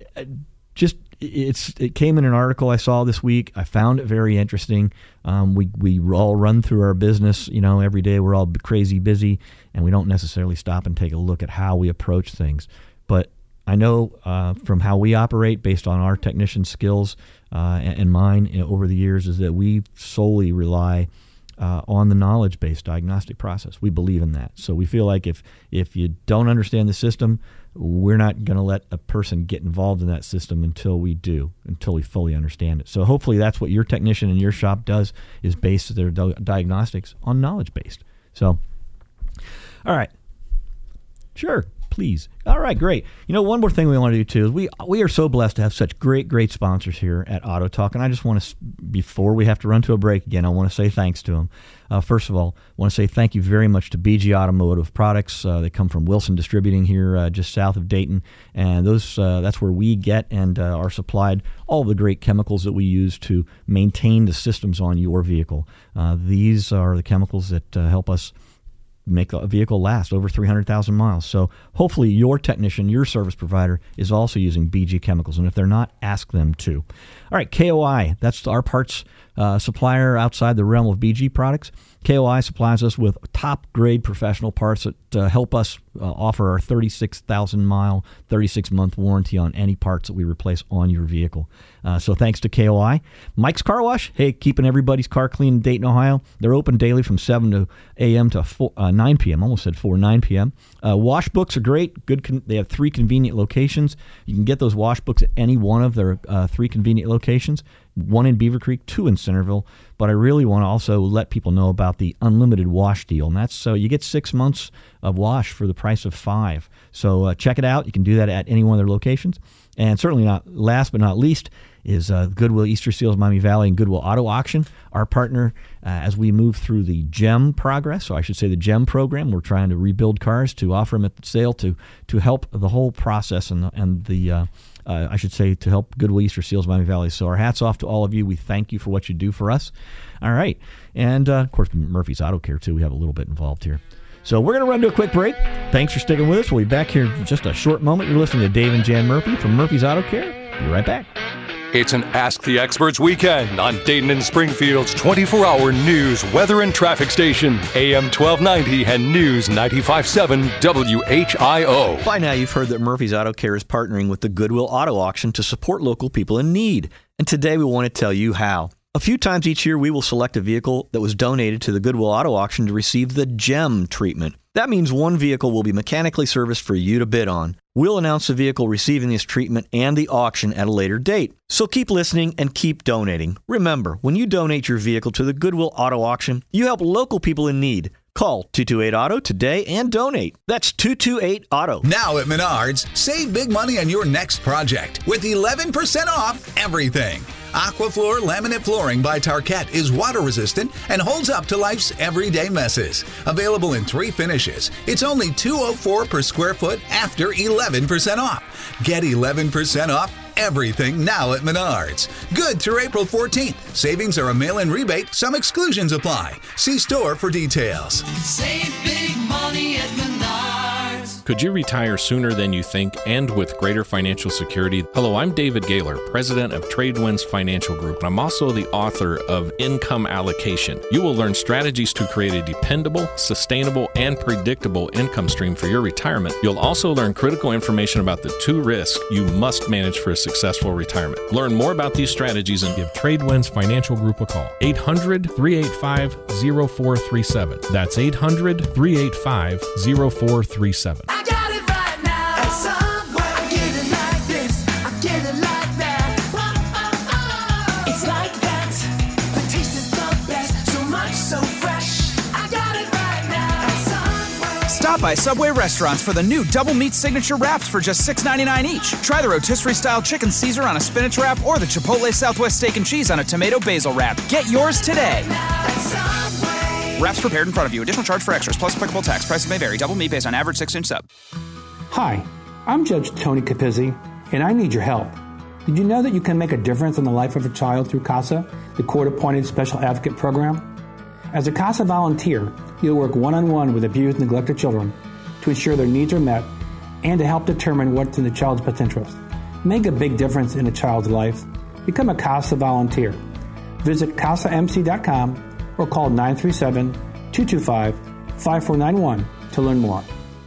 it came in an article I saw this week. I found it very interesting. We all run through our business, every day. We're all crazy busy, and we don't necessarily stop and take a look at how we approach things. But I know from how we operate, based on our technician skills and mine over the years, is that we solely rely on the knowledge-based diagnostic process. We believe in that. So we feel like if you don't understand the system, we're not going to let a person get involved in that system until we fully understand it. So hopefully that's what your technician in your shop does, is base their diagnostics on knowledge-based. So, all right. Sure. Please. All right, great. One more thing we want to do, too, is we are so blessed to have such great sponsors here at Auto Talk, and I just want to, before we have to run to a break again, I want to say thanks to them. First of all, I want to say thank you very much to BG Automotive Products. They come from Wilson Distributing here just south of Dayton, and that's where we get and are supplied all the great chemicals that we use to maintain the systems on your vehicle. These are the chemicals that help us make a vehicle last over 300,000 miles. So hopefully your technician, your service provider, is also using BG chemicals. And if they're not, ask them to. All right, KOI, that's our parts supplier outside the realm of BG products. KOI supplies us with top-grade professional parts that help us offer our 36,000-mile, 36-month warranty on any parts that we replace on your vehicle. So thanks to KOI. Mike's Car Wash, hey, keeping everybody's car clean in Dayton, Ohio. They're open daily from 7 a.m. to 9 p.m. Almost said 9 p.m. Wash books are great. They have 3 convenient locations. You can get those wash books at any one of their 3 convenient locations. 1 in Beaver Creek, 2 in Centerville. But I really want to also let people know about the unlimited wash deal. And that's so you get 6 months of wash for the price of 5. So check it out. You can do that at any one of their locations. And certainly not last but not least is Goodwill Easter Seals Miami Valley and Goodwill Auto Auction, our partner as we move through the GEM progress. So I should say the GEM program. We're trying to rebuild cars to offer them at the sale to help the whole process and the I should say to help Goodwill Easter Seals Miami Valley. So our hats off to all of you. We thank you for what you do for us. All right. And, of course, Murphy's Auto Care, too. We have a little bit involved here. So we're going to run to a quick break. Thanks for sticking with us. We'll be back here in just a short moment. You're listening to Dave and Jan Murphy from Murphy's Auto Care. Be right back. It's an Ask the Experts weekend on Dayton and Springfield's 24-hour news, weather, and traffic station, AM 1290 and News 95.7 WHIO. By now, you've heard that Murphy's Auto Care is partnering with the Goodwill Auto Auction to support local people in need. And today we want to tell you how. A few times each year, we will select a vehicle that was donated to the Goodwill Auto Auction to receive the GEM treatment. That means one vehicle will be mechanically serviced for you to bid on. We'll announce the vehicle receiving this treatment and the auction at a later date. So keep listening and keep donating. Remember, when you donate your vehicle to the Goodwill Auto Auction, you help local people in need. Call 228-AUTO today and donate. That's 228-AUTO. Now at Menards, save big money on your next project with 11% off everything. Aquafloor laminate flooring by Tarkett is water resistant and holds up to life's everyday messes. Available in 3 finishes. It's only $204 per square foot after 11% off. Get 11% off everything now at Menards. Good through April 14th. Savings are a mail-in rebate. Some exclusions apply. See store for details. Save big money at Menards. Could you retire sooner than you think and with greater financial security? Hello, I'm David Gaylor, president of Tradewinds Financial Group, and I'm also the author of Income Allocation. You will learn strategies to create a dependable, sustainable, and predictable income stream for your retirement. You'll also learn critical information about the 2 risks you must manage for a successful retirement. Learn more about these strategies and give Tradewinds Financial Group a call. 800-385-0437. That's 800-385-0437. I got it right now. At Subway, I get it like this. I get it like that. It's like that. The taste is the best. So much, so fresh. I got it right now. At Subway. Stop by Subway restaurants for the new Double Meat Signature Wraps for just $6.99 each. Try the rotisserie-style chicken Caesar on a spinach wrap or the Chipotle Southwest Steak and Cheese on a tomato basil wrap. Get yours today. Wraps prepared in front of you. Additional charge for extras plus applicable tax. Prices may vary. Double meat based on average 6-inch sub. Hi, I'm Judge Tony Capizzi, and I need your help. Did you know that you can make a difference in the life of a child through CASA, the court-appointed special advocate program? As a CASA volunteer, you'll work one-on-one with abused and neglected children to ensure their needs are met and to help determine what's in the child's best interest. Make a big difference in a child's life. Become a CASA volunteer. Visit CASAMC.com or call 937-225-5491 to learn more.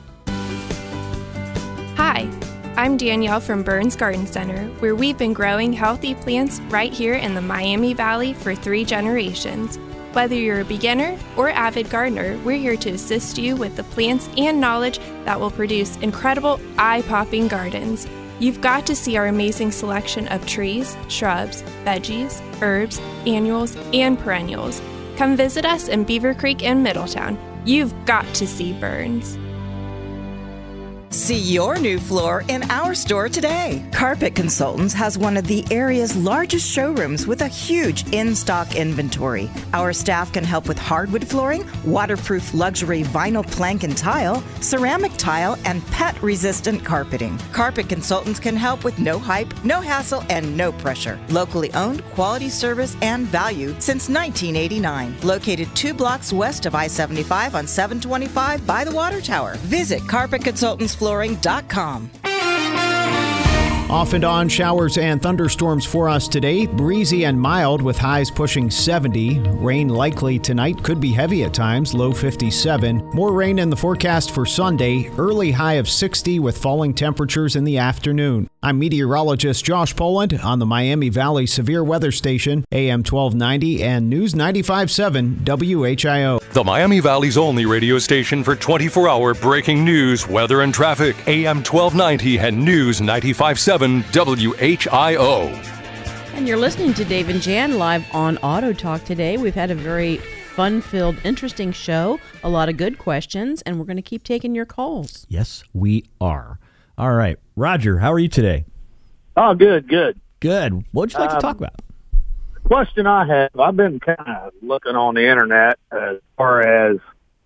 Hi, I'm Danielle from Burns Garden Center, where we've been growing healthy plants right here in the Miami Valley for 3 generations. Whether you're a beginner or avid gardener, we're here to assist you with the plants and knowledge that will produce incredible, eye-popping gardens. You've got to see our amazing selection of trees, shrubs, veggies, herbs, annuals, and perennials. Come visit us in Beaver Creek in Middletown. You've got to see Burns. See your new floor in our store today. Carpet Consultants has one of the area's largest showrooms with a huge in-stock inventory. Our staff can help with hardwood flooring, waterproof luxury vinyl plank and tile, ceramic tile, and pet-resistant carpeting. Carpet Consultants can help with no hype, no hassle, and no pressure. Locally owned, quality service, and value since 1989. Located 2 blocks west of I-75 on 725 by the Water Tower. Visit carpetconsultantsflooring.com. Off and on showers and thunderstorms for us today. Breezy and mild with highs pushing 70. Rain likely tonight. Could be heavy at times. Low 57. More rain in the forecast for Sunday. Early high of 60 with falling temperatures in the afternoon. I'm meteorologist Josh Poland on the Miami Valley Severe Weather Station, AM 1290 and News 95.7 WHIO. The Miami Valley's only radio station for 24-hour breaking news, weather, and traffic. AM 1290 and News 95.7 WHIO. And you're listening to Dave and Jan live on Auto Talk today. We've had a very fun-filled, interesting show, a lot of good questions, and we're going to keep taking your calls. Yes, we are. All right. Roger, how are you today? Oh, good. Good. What would you like to talk about? The question I have, I've been kind of looking on the internet as far as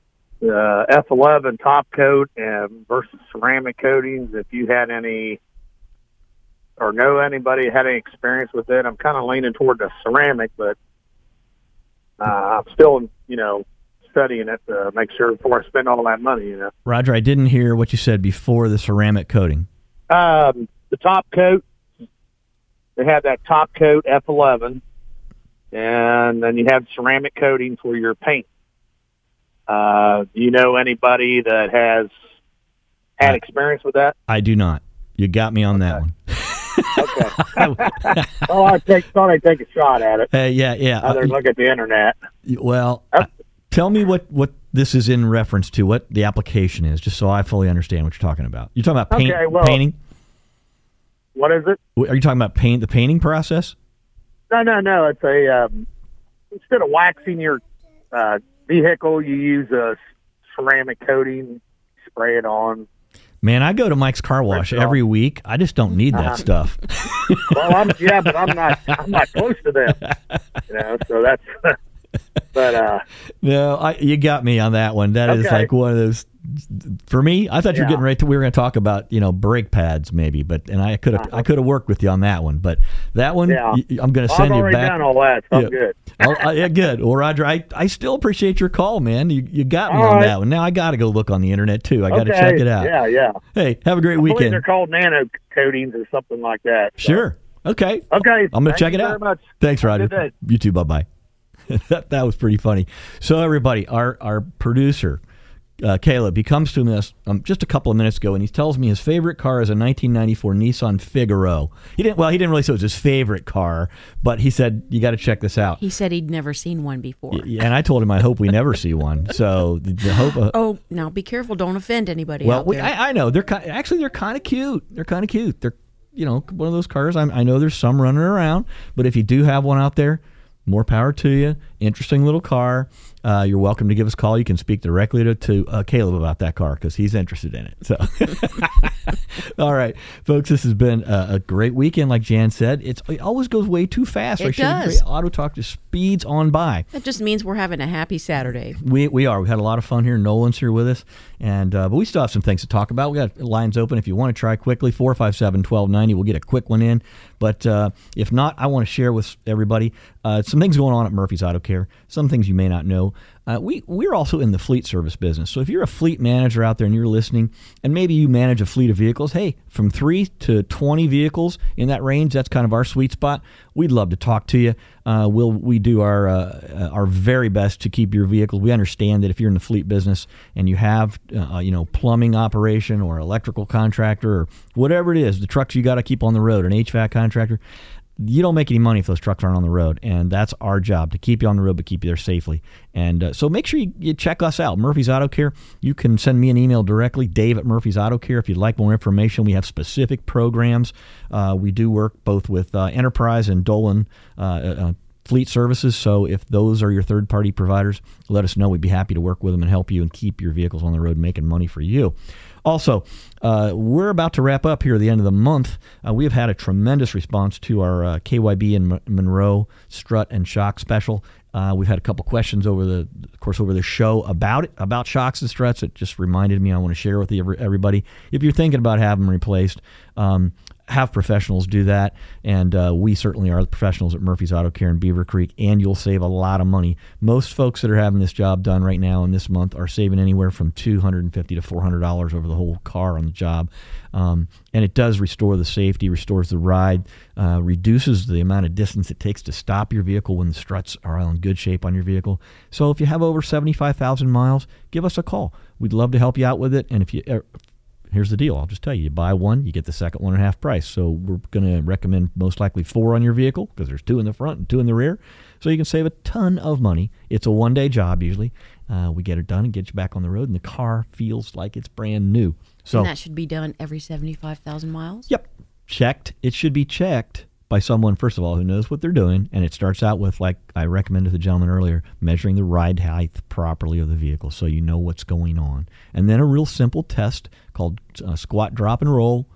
F11 top coat versus ceramic coatings, if you had any or know anybody had any experience with it. I'm kind of leaning toward the ceramic, but I'm still, studying it to make sure before I spend all that money, Roger, I didn't hear what you said before the ceramic coating. The top coat, they have that top coat F11, and then you have ceramic coating for your paint. Do you know anybody that has had experience with that? I do not. You got me on that one. Okay. Well, I thought I'd take a shot at it. Yeah. Other than look at the internet. Well, tell me what this is in reference to, what the application is, just so I fully understand what you're talking about. You're talking about painting? What is it? Are you talking about the painting process? No. It's a instead of waxing your vehicle, you use a ceramic coating, spray it on. Man, I go to Mike's Car Wash every week. I just don't need that stuff. Well, but I'm not close to them. So that's. But no, you got me on that one. That is like one of those For me, I thought you were Yeah. getting right to we were going to talk about brake pads maybe, and I could have worked with you on that one, but that one Yeah. I'm going to Well, send I've you already back. done all that, so I'm good. Yeah, good. Well, Roger, I still appreciate your call, man. You got me All on right. that one. Now I got to go look on the internet too. I got to Okay. check it out. Yeah. Hey, have a great I believe weekend. they're called nano coatings or something like that. so. Sure. Okay. Okay. I'm going to check Thank it you out. very much. Thanks, Have a Roger. good day. You too. Bye-bye. that was pretty funny. So, everybody, our producer, Caleb, he comes to us just a couple of minutes ago, and he tells me his favorite car is a 1994 Nissan Figaro. He didn't really say it was his favorite car, but he said, you got to check this out. He said he'd never seen one before. And I told him I hope we never see one. So, the hope... Oh, now be careful. Don't offend anybody well, out there. I know. They're kind of cute. They're kind of cute. They're, one of those cars. I know there's some running around, but if you do have one out there, more power to you. Interesting little car. You're welcome to give us a call. You can speak directly to Caleb about that car because he's interested in it. So, all right, folks, this has been a great weekend. Like Jan said, it always goes way too fast. It does. Auto Talk just speeds on by. That just means we're having a happy Saturday. We are. We've had a lot of fun here. Nolan's here with us, and but we still have some things to talk about. We got lines open if you want to try quickly. 457-1290. We'll get a quick one in, but if not, I want to share with everybody some things going on at Murphy's Auto Care. Some things you may not know. We're also in the fleet service business. So if you're a fleet manager out there and you're listening, and maybe you manage a fleet of vehicles, hey, from 3 to 20 vehicles in that range, that's kind of our sweet spot. We'd love to talk to you. We do our very best to keep your vehicles. We understand that if you're in the fleet business and you have plumbing operation or electrical contractor or whatever it is, the trucks you got to keep on the road, an HVAC contractor, you don't make any money if those trucks aren't on the road, and that's our job, to keep you on the road but keep you there safely. And so make sure you check us out, Murphy's Auto Care. You can send me an email directly, Dave at Murphy's Auto Care. If you'd like more information, we have specific programs. We do work both with Enterprise and Dolan Fleet Services, so if those are your third-party providers, let us know. We'd be happy to work with them and help you and keep your vehicles on the road making money for you. Also, we're about to wrap up here at the end of the month. We have had a tremendous response to our KYB and Monroe strut and shock special. We've had a couple questions over the show about shocks and struts. It just reminded me I want to share with everybody. If you're thinking about having them replaced, have professionals do that, and we certainly are the professionals at Murphy's Auto Care in Beaver Creek, and you'll save a lot of money. Most folks that are having this job done right now in this month are saving anywhere from $250 to $400 over the whole car on the job, and it does restore the safety, restores the ride, reduces the amount of distance it takes to stop your vehicle when the struts are in good shape on your vehicle. So if you have over 75,000 miles, give us a call. We'd love to help you out with it, and if you here's the deal. I'll just tell you. You buy one, you get the second one at half price. So we're going to recommend most likely 4 on your vehicle because there's 2 in the front and 2 in the rear. So you can save a ton of money. It's a one-day job usually. We get it done and get you back on the road, and the car feels like it's brand new. So And that should be done every 75,000 miles? Yep. Checked. It should be checked by someone, first of all, who knows what they're doing. And it starts out with, like I recommended to the gentleman earlier, measuring the ride height properly of the vehicle so you know what's going on. And then a real simple test called squat, drop, and roll,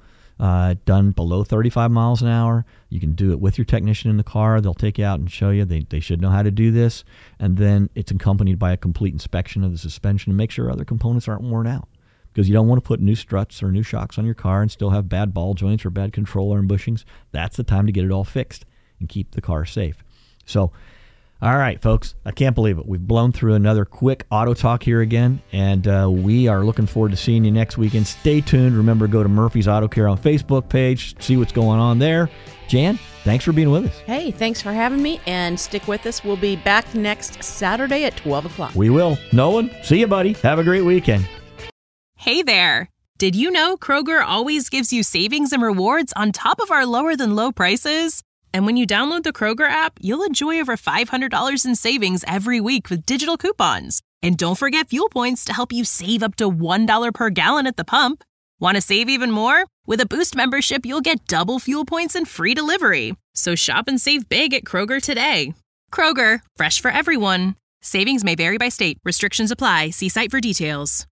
done below 35 miles an hour. You can do it with your technician in the car. They'll take you out and show you. They should know how to do this. And then it's accompanied by a complete inspection of the suspension to make sure other components aren't worn out. Because you don't want to put new struts or new shocks on your car and still have bad ball joints or bad controller and bushings. That's the time to get it all fixed and keep the car safe. So, all right, folks, I can't believe it. We've blown through another quick Auto Talk here again, and we are looking forward to seeing you next weekend. Stay tuned. Remember, go to Murphy's Auto Care on Facebook page, see what's going on there. Jan, thanks for being with us. Hey, thanks for having me, and stick with us. We'll be back next Saturday at 12 o'clock. We will. Nolan, see you, buddy. Have a great weekend. Hey there! Did you know Kroger always gives you savings and rewards on top of our lower-than-low prices? And when you download the Kroger app, you'll enjoy over $500 in savings every week with digital coupons. And don't forget fuel points to help you save up to $1 per gallon at the pump. Want to save even more? With a Boost membership, you'll get double fuel points and free delivery. So shop and save big at Kroger today. Kroger, fresh for everyone. Savings may vary by state. Restrictions apply. See site for details.